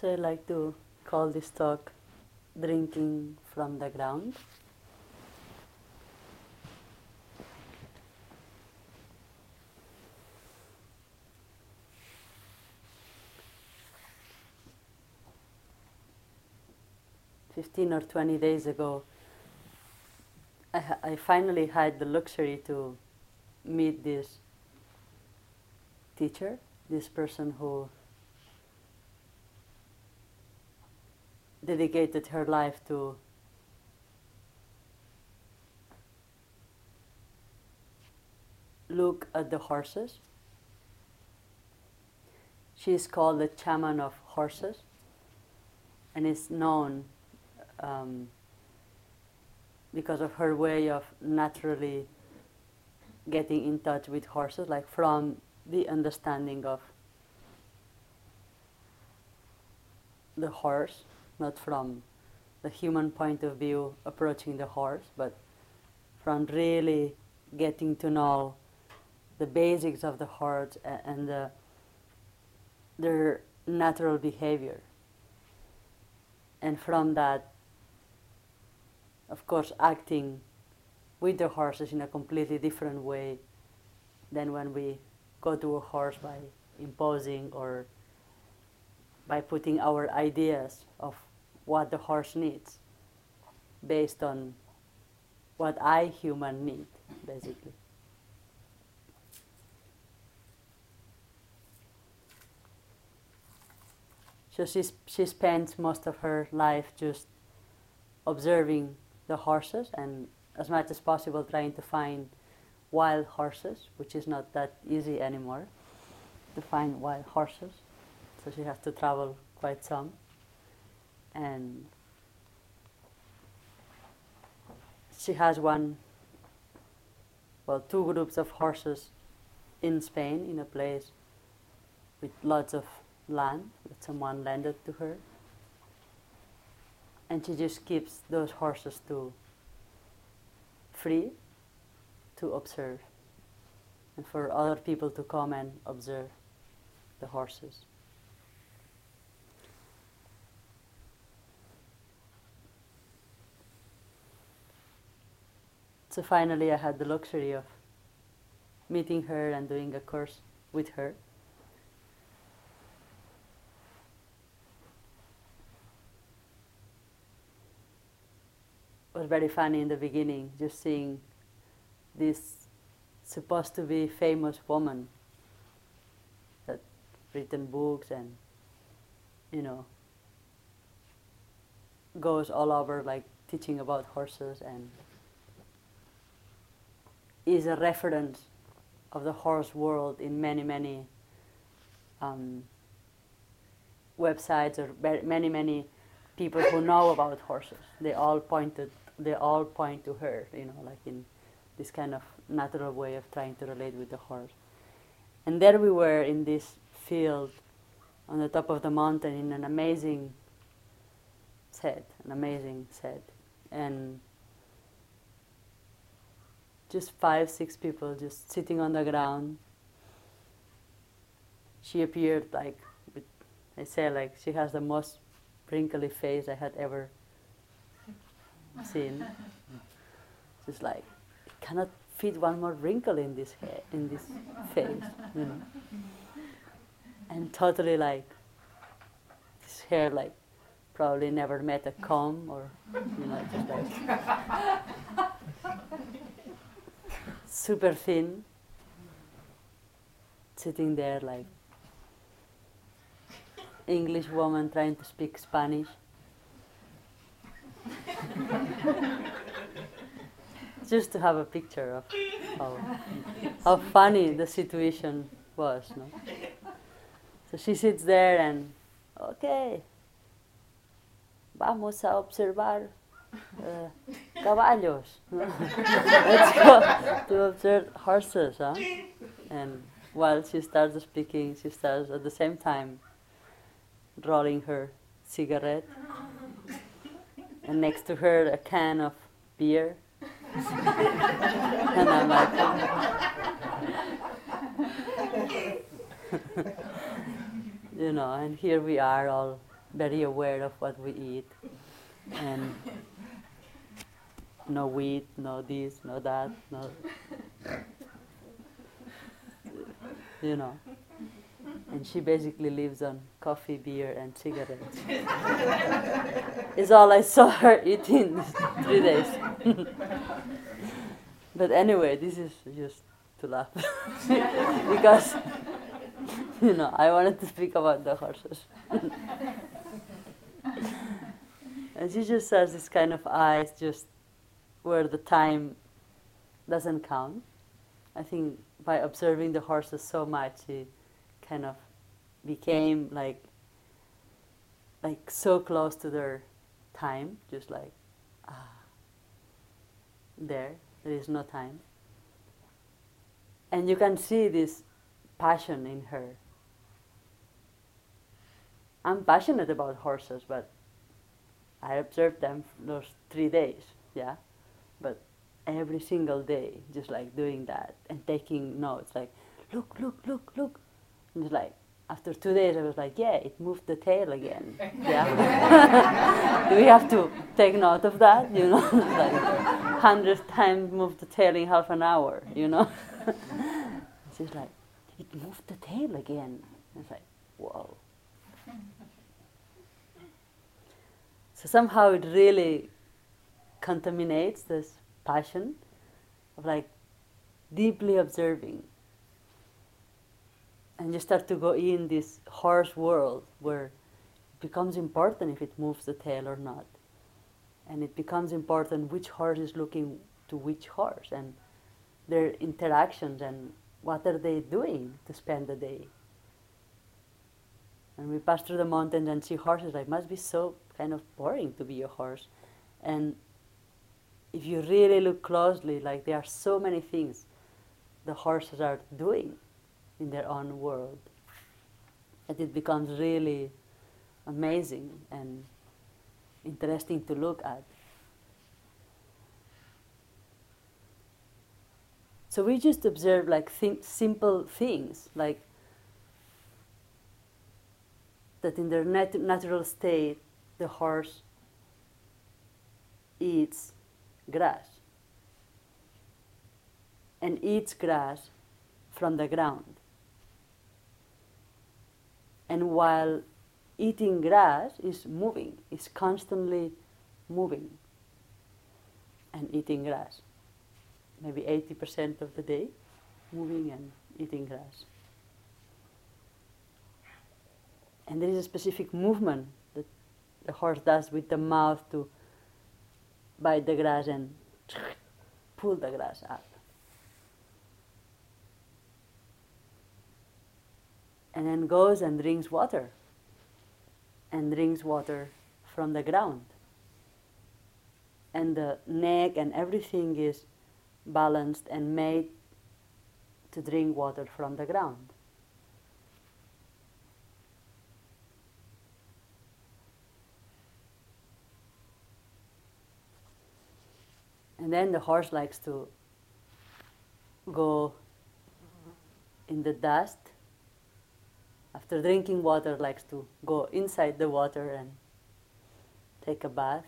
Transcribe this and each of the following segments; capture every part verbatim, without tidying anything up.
So I like to call this talk Drinking from the Ground. Fifteen or twenty days ago, I, ha- I finally had the luxury to meet this teacher, this person who dedicated her life to look at the horses. She is called the shaman of horses and is known um, because of her way of naturally getting in touch with horses, like from the understanding of the horse, not from the human point of view approaching the horse, but from really getting to know the basics of the horse a- and the, their natural behavior. And from that, of course, acting with the horses in a completely different way than when we go to a horse by imposing or by putting our ideas of what the horse needs based on what I, human, need, basically. So she, she spends most of her life just observing the horses and as much as possible trying to find wild horses, which is not that easy anymore, to find wild horses. So she has to travel quite some. And she has one, well, two groups of horses in Spain, in a place with lots of land that someone lended to her. And she just keeps those horses to free to observe and for other people to come and observe the horses. So finally I had the luxury of meeting her and doing a course with her. It was very funny in the beginning, just seeing this supposed to be famous woman that written books and, you know, goes all over like teaching about horses and is a reference of the horse world in many, many um, websites or many, many people who know about horses. They all pointed, they all point to her, you know, like in this kind of natural way of trying to relate with the horse. And there we were in this field on the top of the mountain in an amazing set, an amazing set. And just five, six people just sitting on the ground. She appeared like, with, I say like, she has the most wrinkly face I had ever seen. Just like, it cannot fit one more wrinkle in this hair, in this face, you know. And totally like, this hair like, probably never met a comb or, you know, just like, super thin, sitting there like English woman trying to speak Spanish. Just to have a picture of how, how funny the situation was, no? So she sits there and, okay, vamos a observar uh, caballos. Let's go to observe horses, huh? And while she starts speaking, she starts at the same time rolling her cigarette, and next to her a can of beer. And I'm like, you know, and here we are all very aware of what we eat, and no wheat, no this, no that, no, you know. And she basically lives on coffee, beer, and cigarettes. It's all I saw her eating these three days. But anyway, this is just to laugh. Because, you know, I wanted to speak about the horses. And she just has this kind of eyes just where the time doesn't count. I think by observing the horses so much, she kind of became like like so close to their time, just like, ah, there, there is no time. And you can see this passion in her. I'm passionate about horses, but I observed them for those three days, yeah? But every single day, just like doing that and taking notes, like, look, look, look, look. And it's like, after two days, I was like, yeah, it moved the tail again. Yeah. Do we have to take note of that? You know, like hundred times moved the tail in half an hour. You know. She's like, it moved the tail again. It's like, whoa. So somehow it really contaminates this passion of like deeply observing. And you start to go in this horse world where it becomes important if it moves the tail or not. And it becomes important which horse is looking to which horse and their interactions and what are they doing to spend the day. And we pass through the mountains and see horses, like, must be so kind of boring to be a horse. And if you really look closely, like there are so many things the horses are doing in their own world, that it becomes really amazing and interesting to look at. So we just observe like th- simple things, like that in their nat- natural state, the horse eats grass and eats grass from the ground. And while eating grass is moving, is constantly moving and eating grass. Maybe eighty percent of the day, moving and eating grass. And there is a specific movement that the horse does with the mouth to bite the grass and pull the grass up. And then goes and drinks water, and drinks water from the ground. And the neck and everything is balanced and made to drink water from the ground. And then the horse likes to go in the dust. After drinking water, likes to go inside the water and take a bath.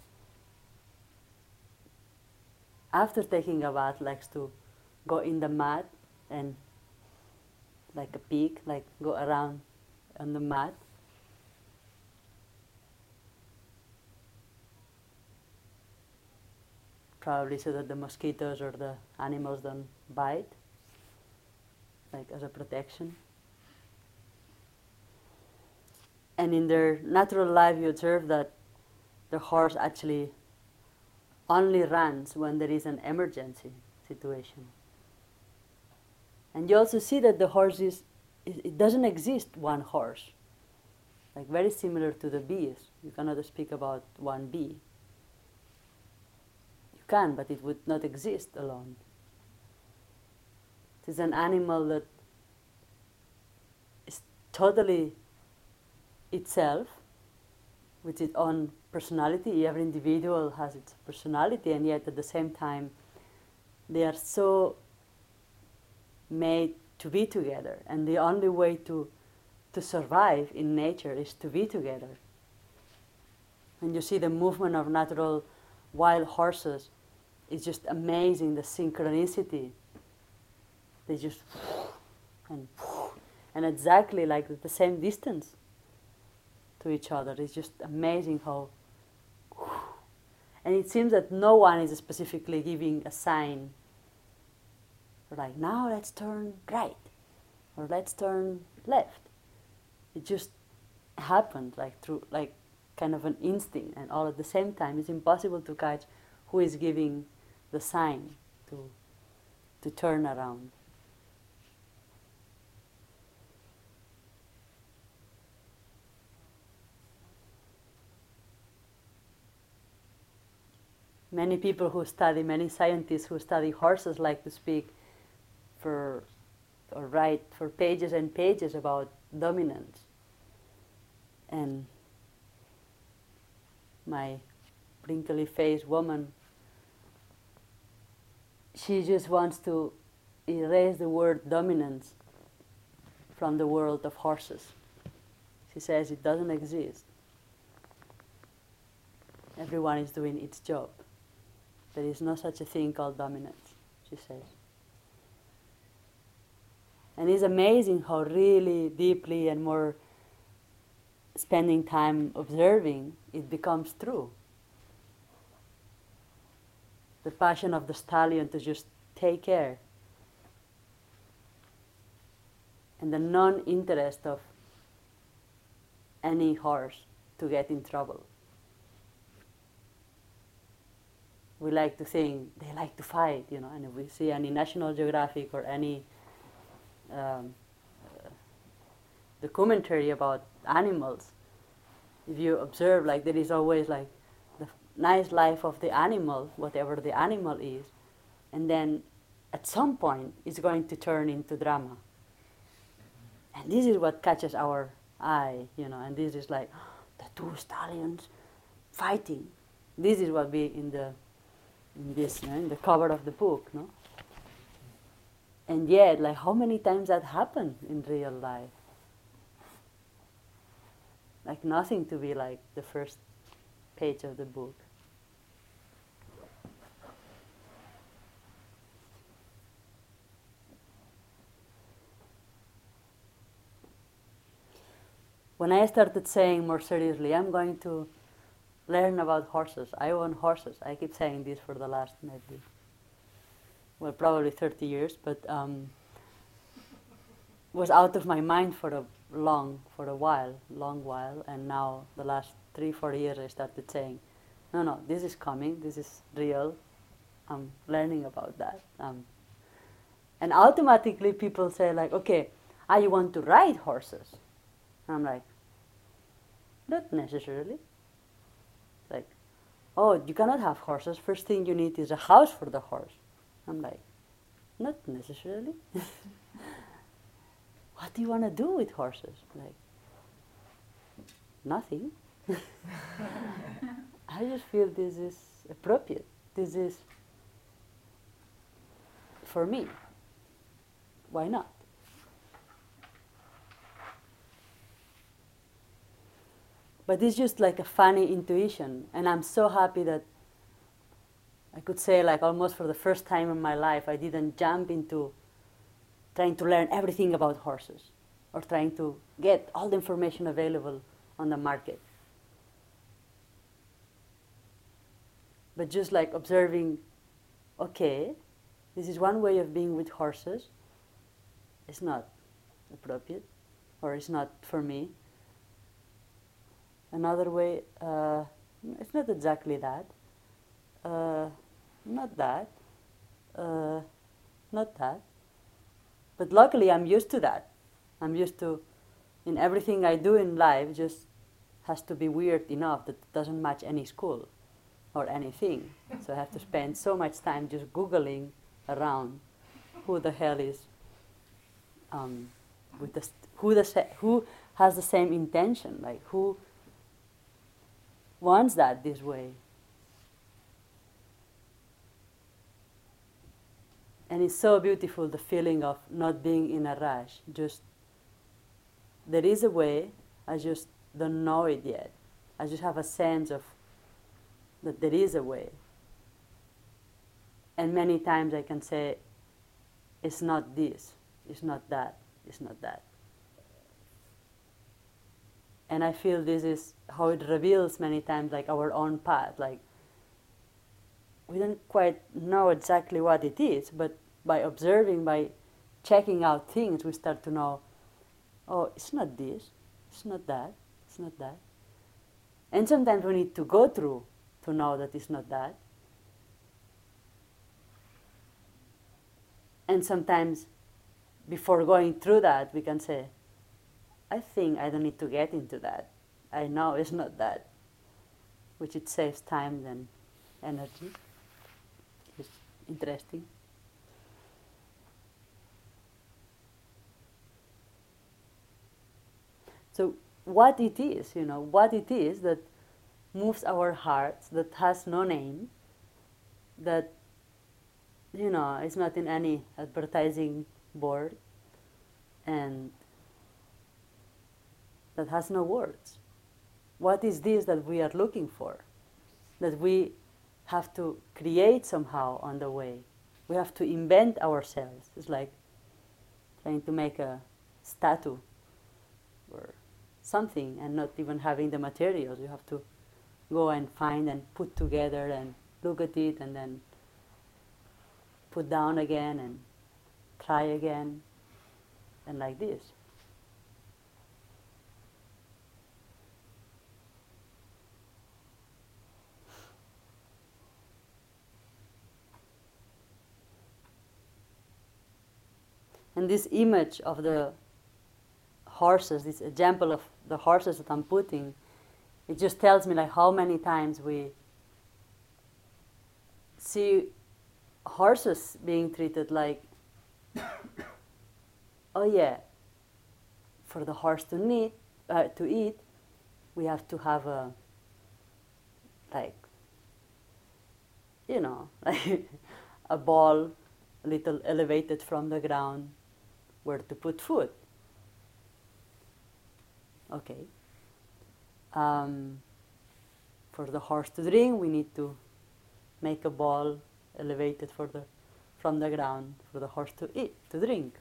After taking a bath, likes to go in the mud and, like a pig, like go around on the mud. Probably so that the mosquitoes or the animals don't bite, like as a protection. And in their natural life, you observe that the horse actually only runs when there is an emergency situation. And you also see that the horse is, it doesn't exist one horse. Like very similar to the bees. You cannot speak about one bee. You can, but it would not exist alone. It is an animal that is totally itself, with its own personality. Every individual has its personality, and yet at the same time, they are so made to be together. And the only way to, to survive in nature is to be together. and you see the movement of natural wild horses, it's just amazing, the synchronicity. They just and and exactly like at the same distance to each other. It's just amazing how. And it seems that no one is specifically giving a sign, like now let's turn right, or let's turn left. It just happened like through like kind of an instinct, and all at the same time it's impossible to catch who is giving the sign to to turn around. Many people who study, many scientists who study horses like to speak for, or write for pages and pages about dominance. And my wrinkly faced woman, she just wants to erase the word dominance from the world of horses. She says it doesn't exist. Everyone is doing its job. There is no such a thing called dominance, she says. And it's amazing how really deeply and more spending time observing, it becomes true. The passion of the stallion to just take care, and the non-interest of any horse to get in trouble. We like to think they like to fight, you know, and if we see any National Geographic or any um, uh, documentary about animals, if you observe, like there is always like the nice life of the animal, whatever the animal is, and then at some point it's going to turn into drama. And this is what catches our eye, you know, and this is like the two stallions fighting. This is what we in the in this, you know, in the cover of the book, no? And yet, like how many times that happened in real life? Like nothing to be like the first page of the book. When I started saying more seriously, I'm going to learn about horses. I own horses. I keep saying this for the last maybe, well, probably thirty years, but um, was out of my mind for a long, for a while, long while, and now the last three, four years I started saying, no, no, this is coming, this is real, I'm learning about that. Um, and automatically people say like, okay, ah, you want to ride horses? And I'm like, not necessarily. Like, oh, you cannot have horses. First thing you need is a house for the horse. I'm like, not necessarily. What do you want to do with horses? Like, nothing. I just feel this is appropriate. This is for me. Why not? But it's just like a funny intuition, and I'm so happy that I could say, like almost for the first time in my life, I didn't jump into trying to learn everything about horses or trying to get all the information available on the market. But just like observing, okay, this is one way of being with horses. It's not appropriate, or it's not for me. Another way, uh, it's not exactly that, uh, not that, uh, not that. But luckily I'm used to that. I'm used to, in everything I do in life, just has to be weird enough that it doesn't match any school or anything. So I have to spend so much time just Googling around who the hell is, um, with the st- who the sa- who has the same intention, like who wants that this way. And it's so beautiful, the feeling of not being in a rush. Just, there is a way, I just don't know it yet. I just have a sense of that there is a way. And many times I can say, it's not this, it's not that, it's not that. And I feel this is how it reveals many times like our own path. Like we don't quite know exactly what it is, but by observing, by checking out things, we start to know, oh, it's not this, it's not that, it's not that. And sometimes we need to go through to know that it's not that. And sometimes before going through that, we can say, I think I don't need to get into that. I know it's not that, which it saves time and energy. It's interesting. So what it is, you know, what it is that moves our hearts, that has no name, that, you know, is not in any advertising board, and that has no words. What is this that we are looking for? That we have to create somehow on the way. We have to invent ourselves. It's like trying to make a statue or something and not even having the materials. You have to go and find and put together and look at it and then put down again and try again, and like this. And this image of the horses, this example of the horses that I'm putting, it just tells me like how many times we see horses being treated like, oh yeah, for the horse to need, uh, to eat, we have to have a, like, you know, like a ball a little elevated from the ground where to put food. Okay. Um, for the horse to drink, we need to make a ball elevated for the, from the ground for the horse to eat, to drink.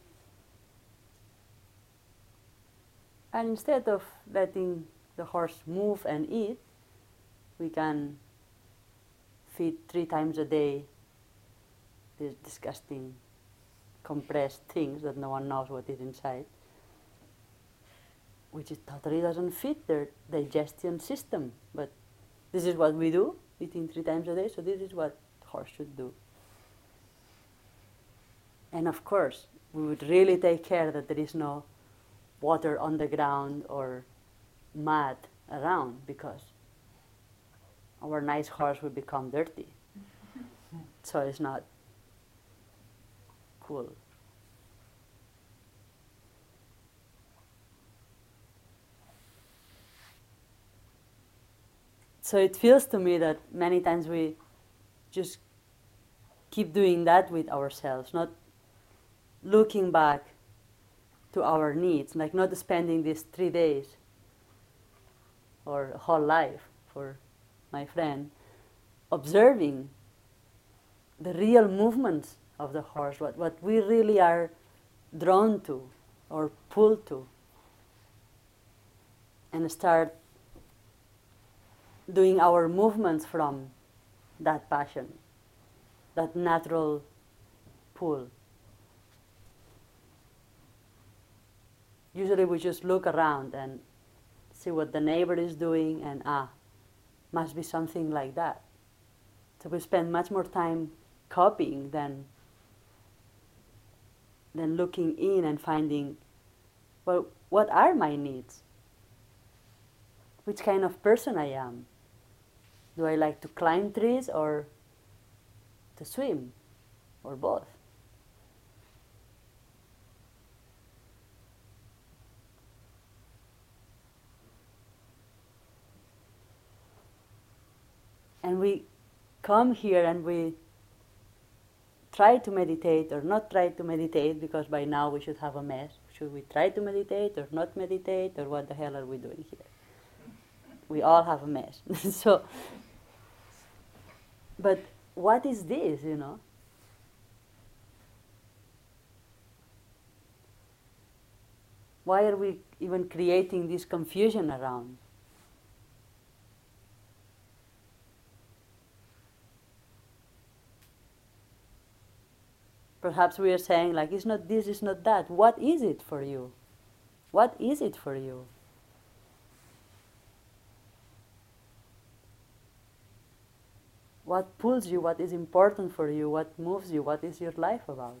And instead of letting the horse move and eat, we can feed three times a day these disgusting compressed things that no one knows what is inside, which is totally doesn't fit their digestion system. But this is what we do, eating three times a day, so this is what horse should do. And of course, we would really take care that there is no water on the ground or mud around, because our nice horse will become dirty. So it's not cool. So it feels to me that many times we just keep doing that with ourselves, not looking back to our needs, like not spending these three days or a whole life for my friend, observing the real movements of the horse, what, what we really are drawn to or pulled to, and start doing our movements from that passion, that natural pull. Usually we just look around and see what the neighbor is doing and ah, must be something like that. So we spend much more time copying than, than looking in and finding, well, what are my needs? Which kind of person I am? Do I like to climb trees or to swim, or both? And we come here and we try to meditate or not try to meditate, because by now we should have a mess. Should we try to meditate or not meditate, or what the hell are we doing here? We all have a mess. So But what is this, you know? Why are we even creating this confusion around? Perhaps we are saying, like, it's not this, it's not that. What is it for you? What is it for you? What pulls you? What is important for you? What moves you? What is your life about?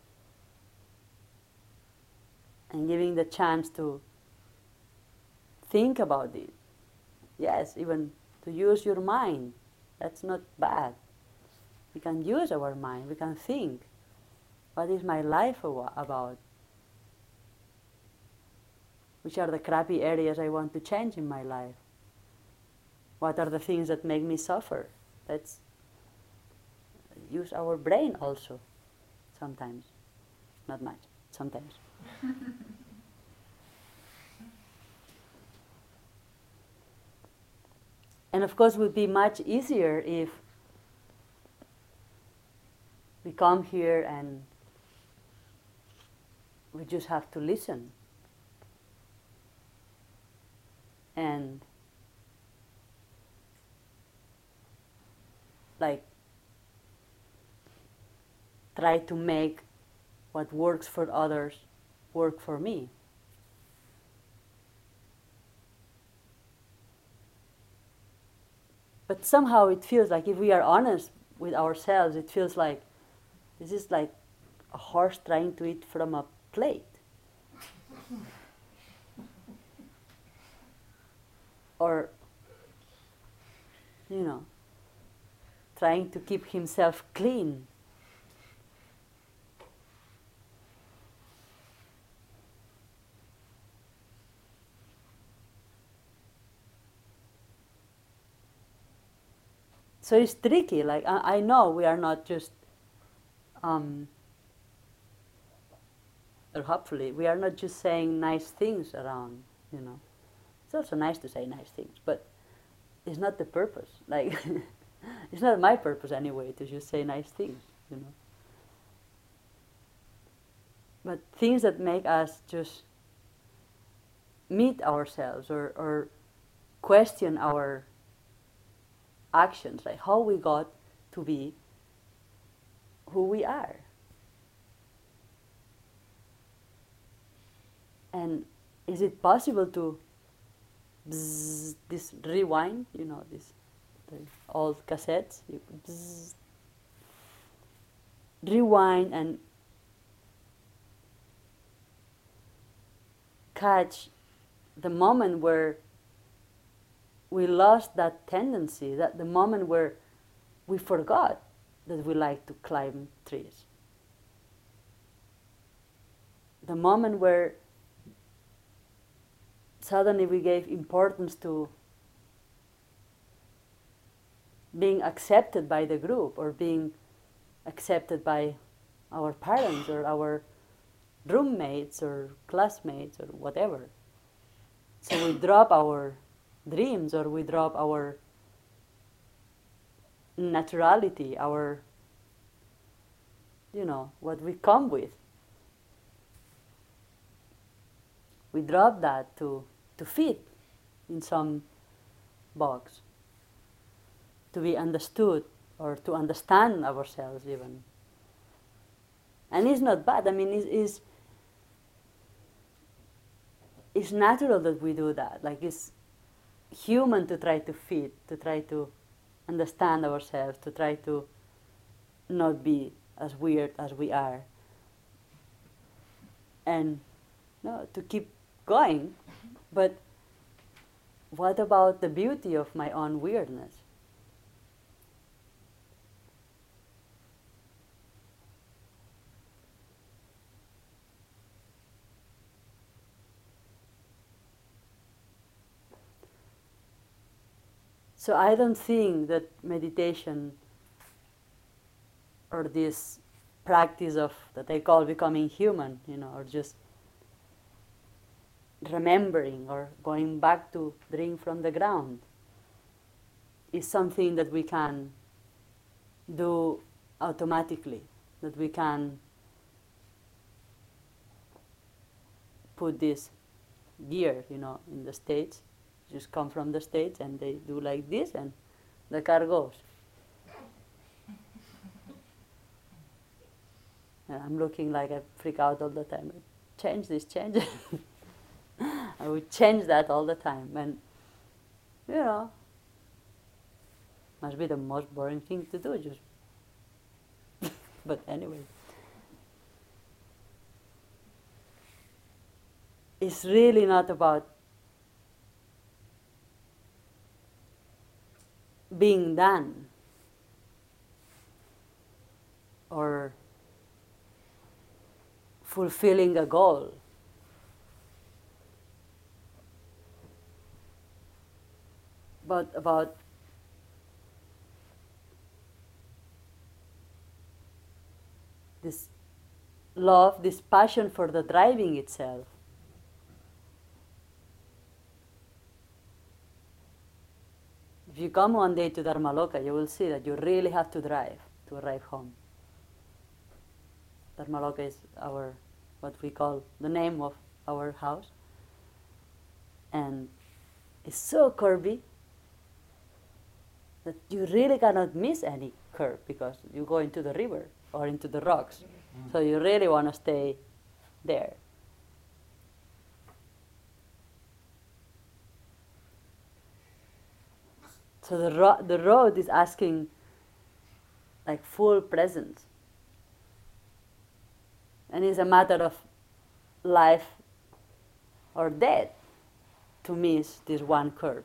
And giving the chance to think about it. Yes, even to use your mind. That's not bad. We can use our mind. We can think. What is my life about? Which are the crappy areas I want to change in my life? What are the things that make me suffer? Let's use our brain also, sometimes. Not much, sometimes. And of course, it would be much easier if we come here and we just have to listen. And like try to make what works for others work for me. But somehow it feels like, if we are honest with ourselves, it feels like this is like a horse trying to eat from a plate. Or, you know, trying to keep himself clean. So it's tricky. Like, I, I know we are not just, um, or hopefully, we are not just saying nice things around, you know. It's also nice to say nice things, but it's not the purpose. Like, it's not my purpose anyway to just say nice things, you know. But things that make us just meet ourselves or, or question our actions, like how we got to be who we are. And is it possible to bzz, this rewind, you know, this the old cassettes, you bzz, rewind and catch the moment where we lost that tendency, that the moment where we forgot that we like to climb trees. The moment where suddenly we gave importance to being accepted by the group or being accepted by our parents or our roommates or classmates or whatever. So we drop our dreams or we drop our naturality, our, you know, what we come with. We drop that to, to fit in some box, to be understood or to understand ourselves even. And it's not bad. I mean, it's, it's, it's natural that we do that. Like, it's human to try to fit, to try to understand ourselves, to try to not be as weird as we are. And no, to keep going. But what about the beauty of my own weirdness? So I don't think that meditation or this practice of that I call becoming human, you know, or just remembering or going back to drink from the ground is something that we can do automatically, that we can put this gear, you know, in the States, just come from the States and they do like this and the car goes. And I'm looking like I freak out all the time. Change this, change it. I would change that all the time. And, you know, must be the most boring thing to do, just. But anyway. It's really not about being done or fulfilling a goal. But about this love, this passion for the driving itself. If you come one day to Dharmaloka, you will see that you really have to drive to arrive home. Dharmaloka is our, what we call the name of our house. And it's so curvy that you really cannot miss any curve because you go into the river or into the rocks. Mm. So you really want to stay there. So the, ro- the road is asking like full presence. And it's a matter of life or death to miss this one curve.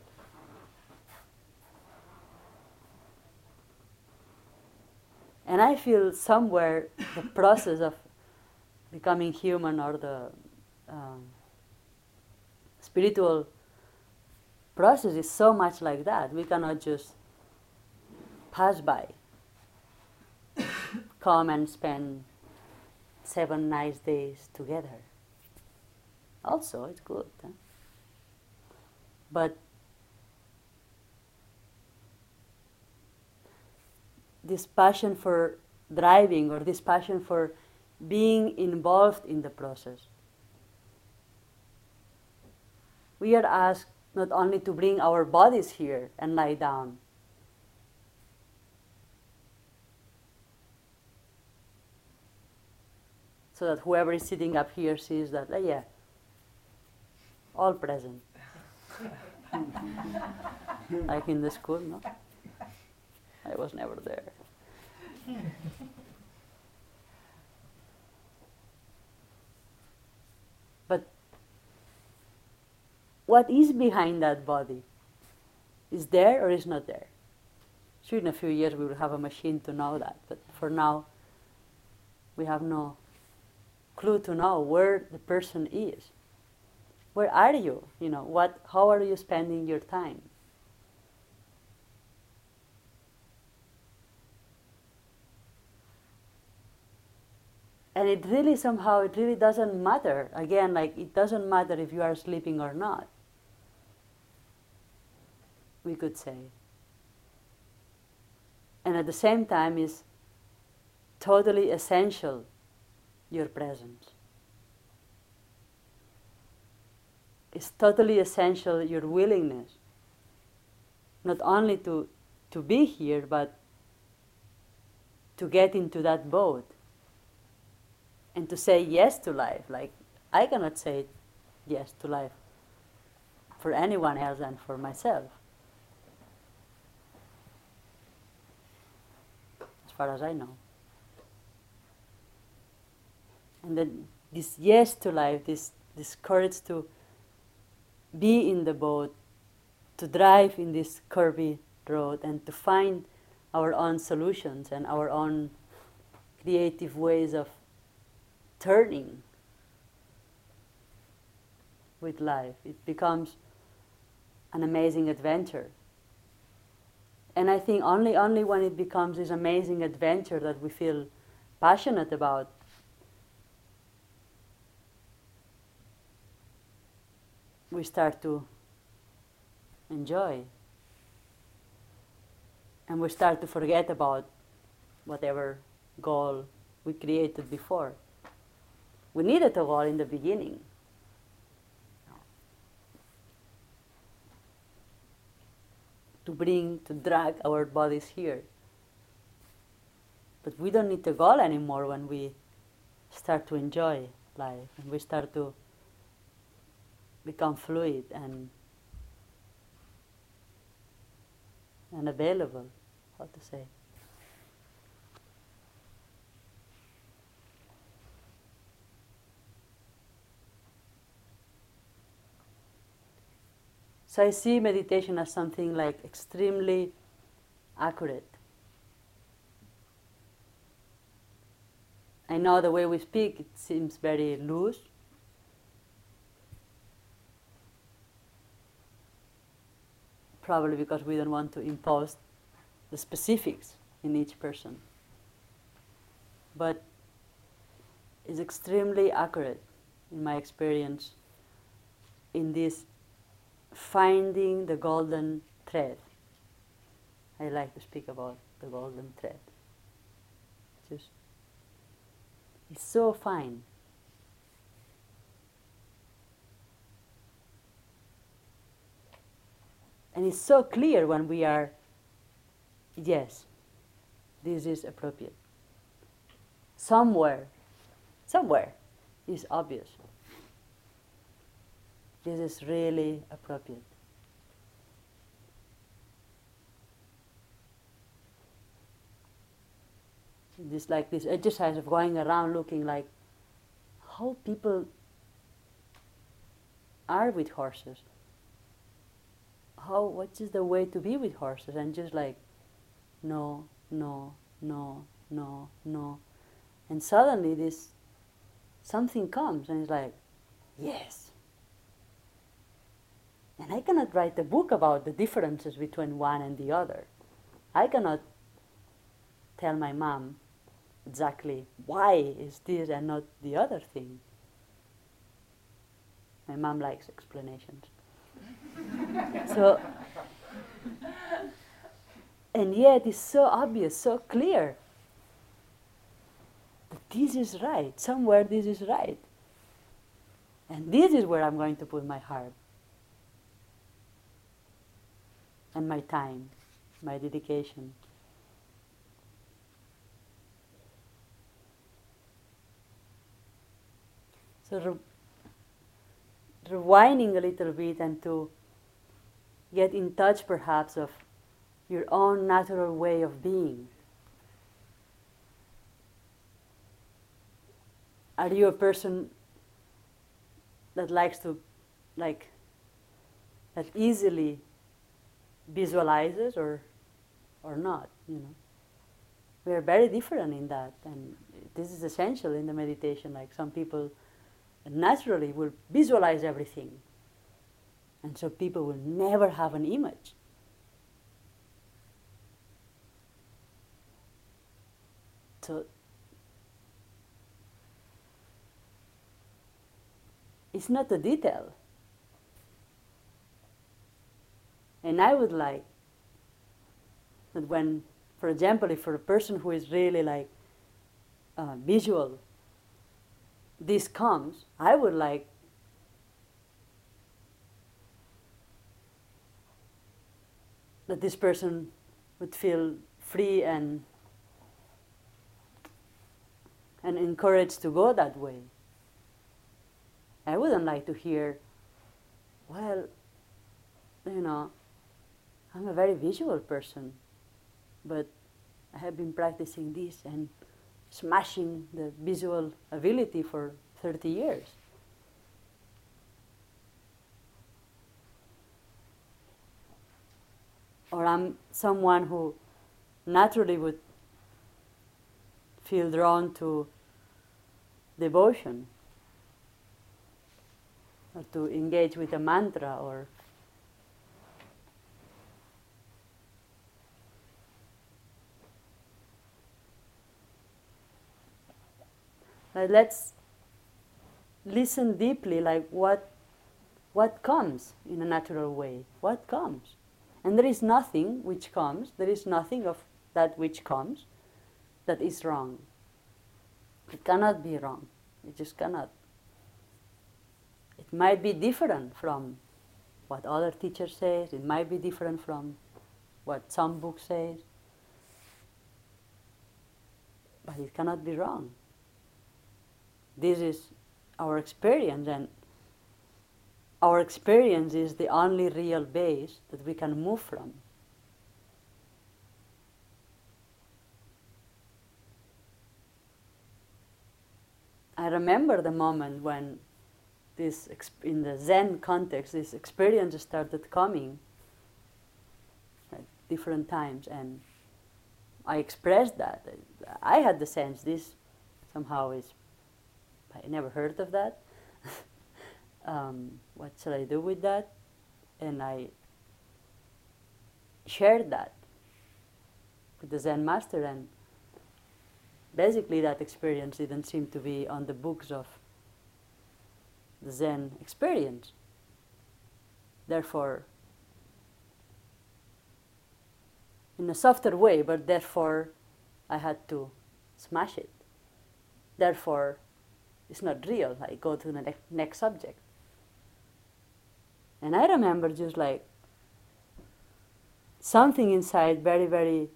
And I feel somewhere the process of becoming human or the um, spiritual process is so much like that. We cannot just pass by, come and spend seven nice days together. Also, it's good. Huh? But this passion for driving or this passion for being involved in the process. We are asked not only to bring our bodies here and lie down, so that whoever is sitting up here sees that, oh yeah, all present. Like in the school, no? I was never there. But what is behind that body? Is there or is not there? Sure, in a few years we will have a machine to know that, but for now we have no clue to know where the person is. Where are you? You know, what? How are you spending your time? And it really somehow, it really doesn't matter. Again, like it doesn't matter if you are sleeping or not, we could say. And at the same time is totally essential, your presence. It's totally essential, your willingness, not only to, to be here, but to get into that boat and to say yes to life. Like, I cannot say yes to life for anyone else and for myself, as far as I know. And then this yes to life, this, this courage to be in the boat, to drive in this curvy road and to find our own solutions and our own creative ways of turning with life. It becomes an amazing adventure. And I think only, only when it becomes this amazing adventure that we feel passionate about, we start to enjoy. And we start to forget about whatever goal we created before. We needed a goal in the beginning. To bring, to drag our bodies here. But we don't need the goal anymore when we start to enjoy life and we start to become fluid and and available, how to say. So I see meditation as something like extremely accurate. I know the way we speak, it seems very loose. Probably because we don't want to impose the specifics in each person. But it's extremely accurate, in my experience, in this finding the golden thread. I like to speak about the golden thread. Just, it's so fine. And it's so clear when we are, yes, this is appropriate. Somewhere, somewhere is obvious. This is really appropriate. This like this exercise of going around looking like how people are with horses. How, what is the way to be with horses? And just like, no, no, no, no, no. And suddenly this, something comes and it's like, yes. And I cannot write a book about the differences between one and the other. I cannot tell my mom exactly why is this and not the other thing. My mom likes explanations. So, and yet it's so obvious, so clear that this is right. Somewhere this is right. And this is where I'm going to put my heart and my time, my dedication. So re- rewinding a little bit and to get in touch perhaps of your own natural way of being. Are you a person that likes to, like, that easily visualizes or or not, you know? We are very different in that, and this is essential in the meditation. Like some people naturally will visualize everything, and so people will never have an image. So it's not a detail. And I would like that when, for example, if for a person who is really like uh, visual, this comes, I would like that this person would feel free and and encouraged to go that way. I wouldn't like to hear, well, you know, I'm a very visual person, but I have been practicing this and smashing the visual ability for thirty years. Or I'm someone who naturally would feel drawn to devotion, or to engage with a mantra, or but let's listen deeply, like what what comes in a natural way, what comes. And there is nothing which comes, there is nothing of that which comes that is wrong. It cannot be wrong. It just cannot. It might be different from what other teachers say. It might be different from what some book says. But it cannot be wrong. This is our experience, and our experience is the only real base that we can move from. I remember the moment when this, in the Zen context, this experience started coming at different times, and I expressed that. I had the sense this somehow is, I never heard of that. um, what shall I do with that? And I shared that with the Zen master, and basically that experience didn't seem to be on the books of the Zen experience. Therefore, in a softer way, but therefore I had to smash it. Therefore, it's not real. I go to the ne- next subject. And I remember just like something inside very, very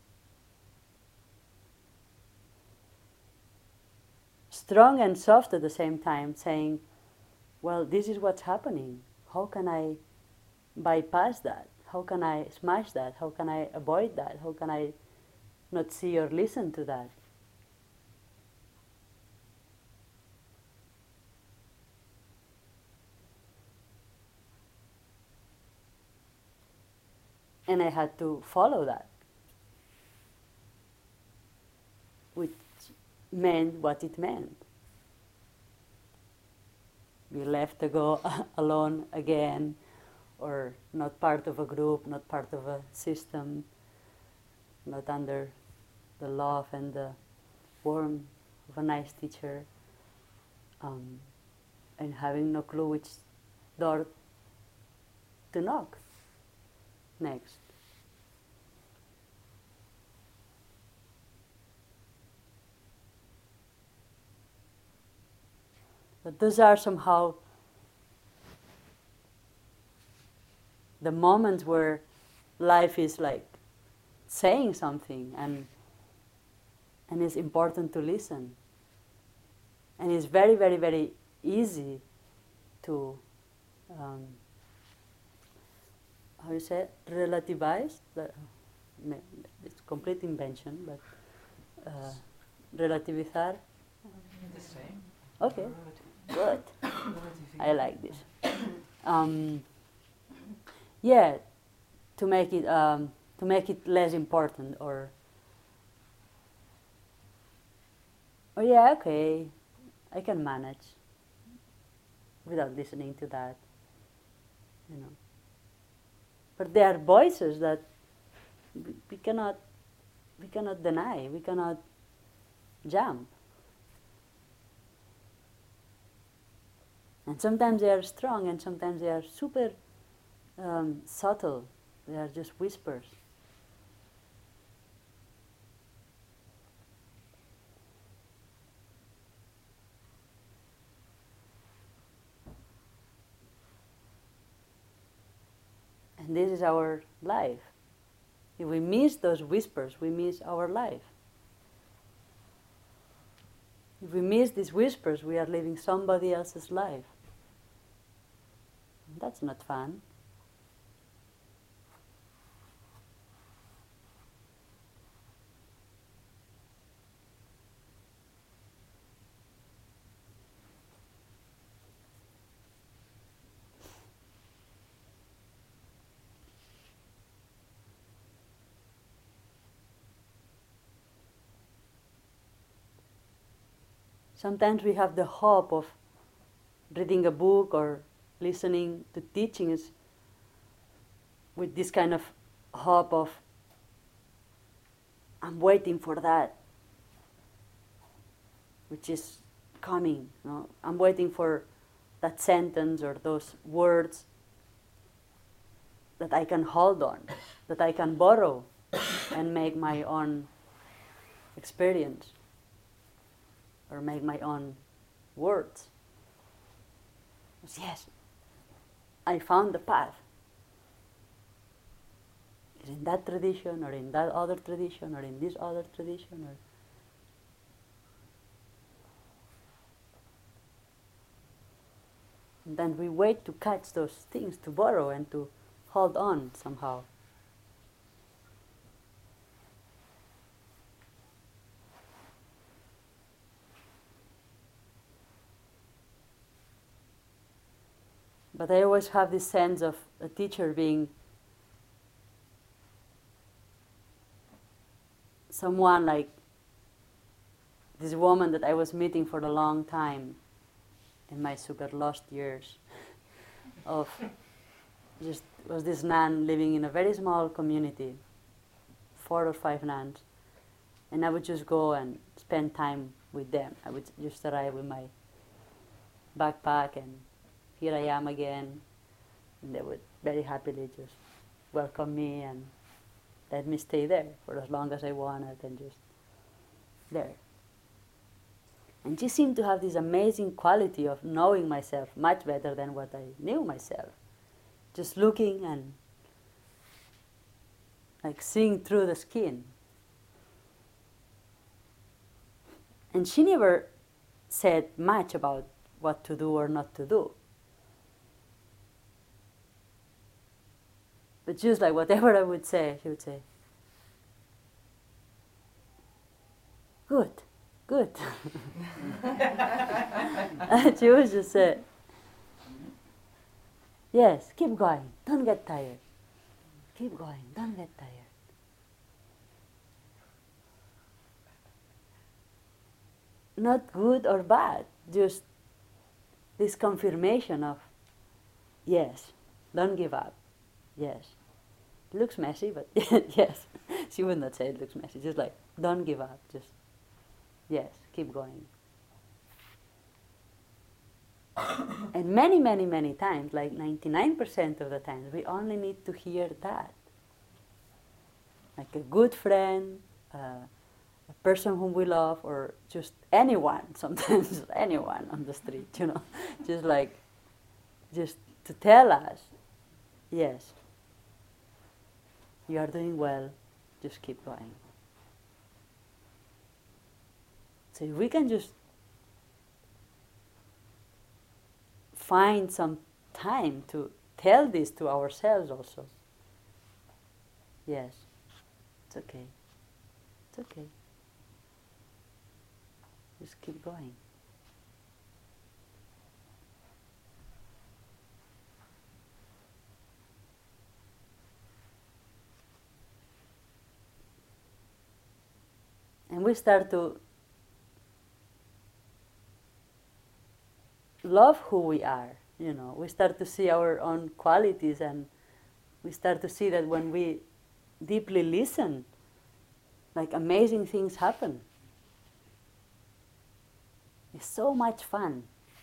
strong and soft at the same time, saying, well, this is what's happening. How can I bypass that? How can I smash that? How can I avoid that? How can I not see or listen to that? And I had to follow that, which meant what it meant. Be left to go alone again, or not part of a group, not part of a system, not under the love and the warmth of a nice teacher, um, and having no clue which door to knock next. But those are somehow the moments where life is like saying something, and and it's important to listen. And it's very, very, very easy to, um, how you say, it? relativize. The, it's complete invention, but uh, relativizar. The same. Okay, good. I like this. Um, yeah, to make it um, to make it less important, or oh yeah, okay, I can manage without listening to that, you know. But there are voices that we, we cannot we cannot deny, we cannot jump. And sometimes they are strong, and sometimes they are super um, subtle. They are just whispers. And this is our life. If we miss those whispers, we miss our life. If we miss these whispers, we are living somebody else's life. That's not fun. Sometimes we have the hope of reading a book or listening to teachings with this kind of hope of, I'm waiting for that, which is coming. You know? I'm waiting for that sentence or those words that I can hold on, that I can borrow and make my own experience or make my own words. Yes, I found the path. It's in that tradition or in that other tradition or in this other tradition. Or and then we wait to catch those things, to borrow and to hold on somehow. But I always have this sense of a teacher being someone like this woman that I was meeting for a long time in my super lost years of just was this nun living in a very small community, four or five nuns, and I would just go and spend time with them. I would just arrive with my backpack and here I am again, and they would very happily just welcome me and let me stay there for as long as I wanted and just there. And she seemed to have this amazing quality of knowing myself much better than what I knew myself. Just looking and like seeing through the skin. And she never said much about what to do or not to do. But just like whatever I would say, she would say, good, good. And she would just say, yes, keep going, don't get tired. Keep going, don't get tired. Not good or bad, just this confirmation of, yes, don't give up, yes. It looks messy, but yes. She would not say it looks messy, just like, don't give up, just, yes, keep going. And many, many, many times, like ninety-nine percent of the times, we only need to hear that. Like a good friend, uh, a person whom we love, or just anyone, sometimes anyone on the street, you know, just like, just to tell us, yes, you are doing well, just keep going. So if we can just find some time to tell this to ourselves also. Yes, it's okay, it's okay. Just keep going. And we start to love who we are, you know. We start to see our own qualities, and we start to see that when we deeply listen, like amazing things happen. It's so much fun.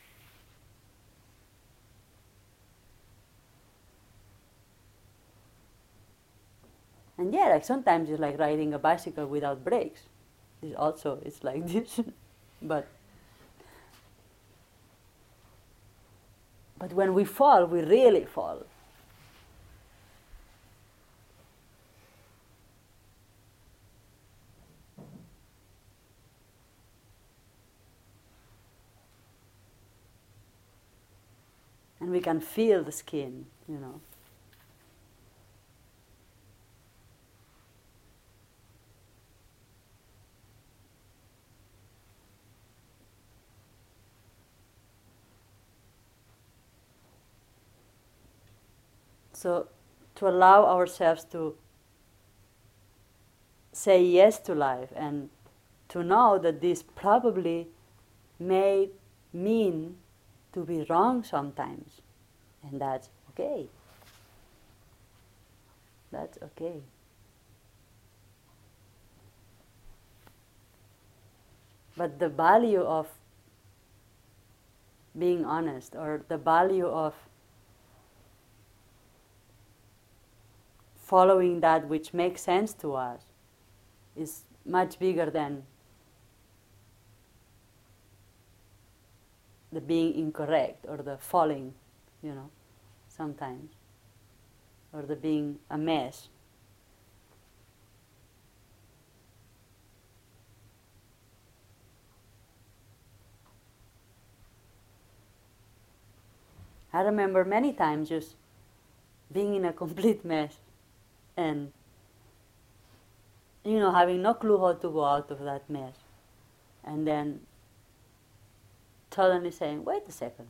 And yeah, like sometimes it's like riding a bicycle without brakes. It's also, it's like this. but but when we fall, we really fall. And we can feel the skin, you know. So to allow ourselves to say yes to life and to know that this probably may mean to be wrong sometimes, and that's okay. That's okay. But the value of being honest, or the value of following that which makes sense to us, is much bigger than the being incorrect or the falling, you know, sometimes, or the being a mess. I remember many times just being in a complete mess and, you know, having no clue how to go out of that mess. And then suddenly saying, wait a second.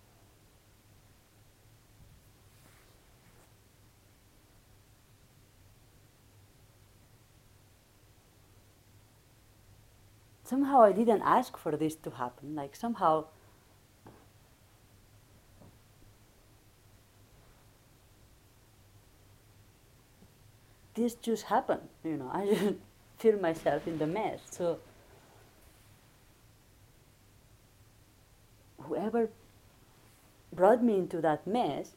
Somehow I didn't ask for this to happen. Like somehow this just happened, you know. I just feel myself in the mess. So whoever brought me into that mess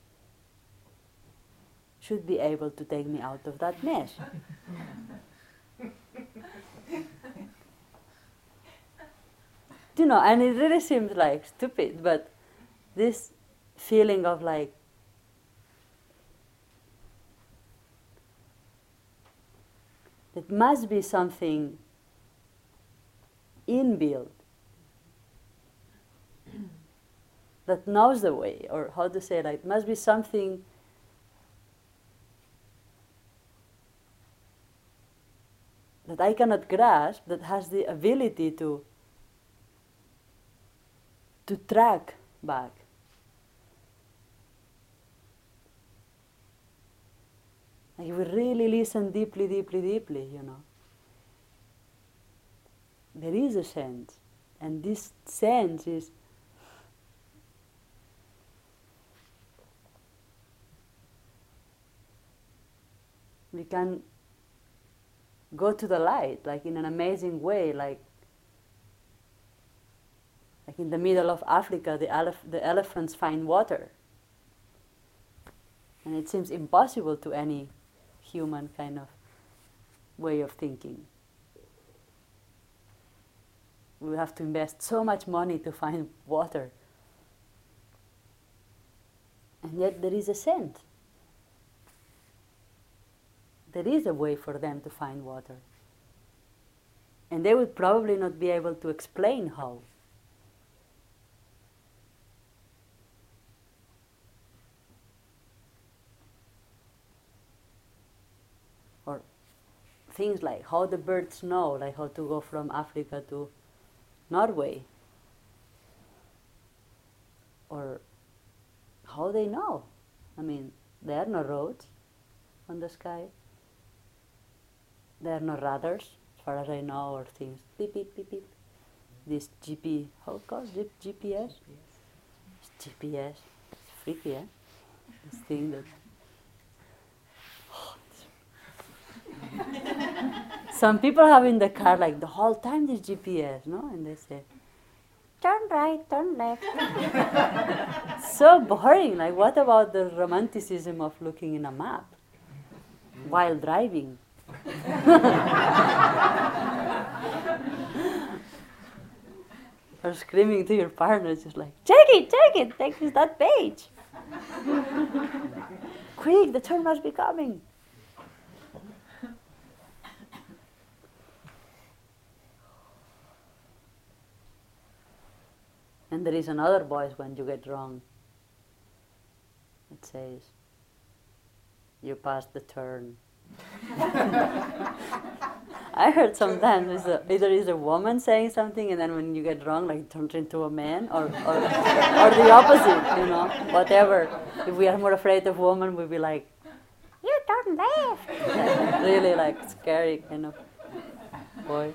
should be able to take me out of that mess. You know, and it really seems like stupid, but this feeling of like it must be something inbuilt that knows the way, or how to say, like it must be something that I cannot grasp, that has the ability to to track back. Like if we really listen deeply, deeply, deeply, you know, there is a sense, and this sense is we can go to the light, like in an amazing way, like like in the middle of Africa, the, elef- the elephants find water. And it seems impossible to any human kind of way of thinking. We have to invest so much money to find water. And yet there is a sense. There is a way for them to find water. And they would probably not be able to explain how. Or things like how the birds know, like how to go from Africa to Norway. Or how they know. I mean, there are no roads on the sky. There are no radars, as far as I know, or things. Beep, beep, beep, beep. This G P, how it called? G- GPS? It's G P S. It's freaky, eh? This thing that... Some people have in the car, like, the whole time this G P S, no? And they say, turn right, turn left. So boring. Like, what about the romanticism of looking in a map while driving? Or screaming to your partner, just like, take it, take it, take this, that page. Quick, the turn must be coming. And there is another voice when you get wrong. It says, you passed the turn. I heard sometimes it's a, either is a woman saying something, and then when you get wrong, like it turns into a man, or, or, or the opposite, you know, whatever. If we are more afraid of women, we'll be like, you turn left. Like, really like scary kind of voice.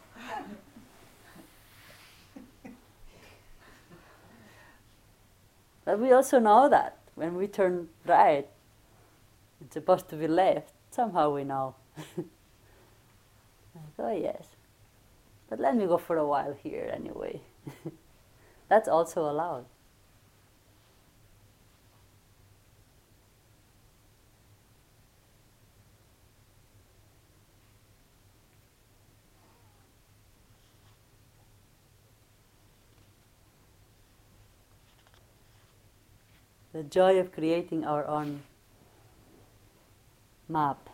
But we also know that when we turn right, it's supposed to be left. Somehow we know. Like, oh yes, but let me go for a while here anyway. That's also allowed. the joy of creating our own map.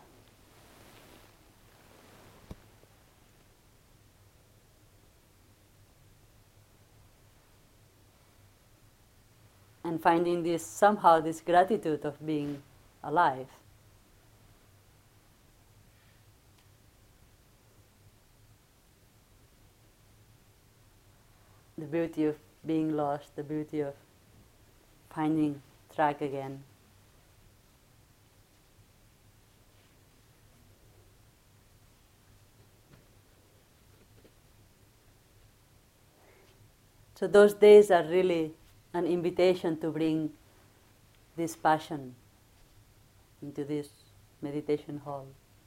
And finding this, somehow, this gratitude of being alive. The beauty of being lost, the beauty of finding track again. So those days are really an invitation to bring this passion into this meditation hall.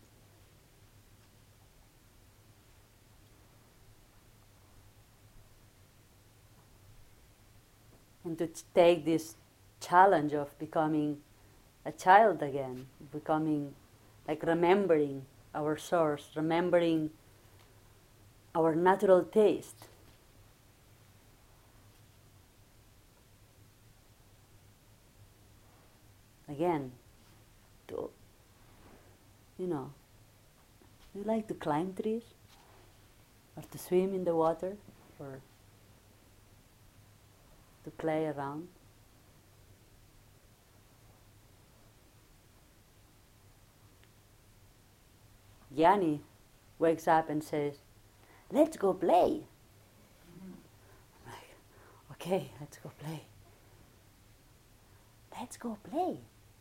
And to take this challenge of becoming a child again, becoming like remembering our source, remembering our natural taste. Again, to, you know, you like to climb trees or to swim in the water or to play around. Yanni wakes up and says, "Let's go play." I'm like, okay, let's go play. Let's go play.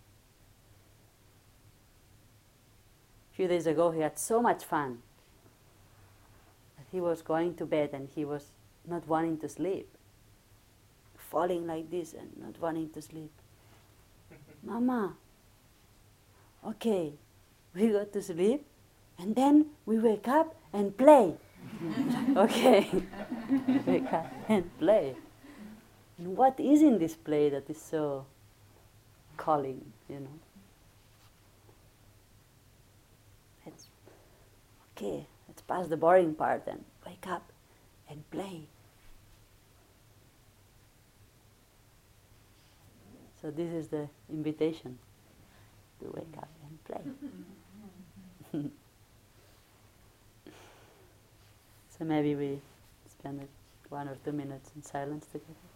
A few days ago he had so much fun that he was going to bed and he was not wanting to sleep. Falling like this and not wanting to sleep. Mama, okay, we go to sleep and then we wake up and play. Okay, wake up and play. And what is in this play that is so calling, you know? Let's, okay, let's pass the boring part and wake up and play. So this is the invitation to wake up and play. So maybe we spend one or two minutes in silence together.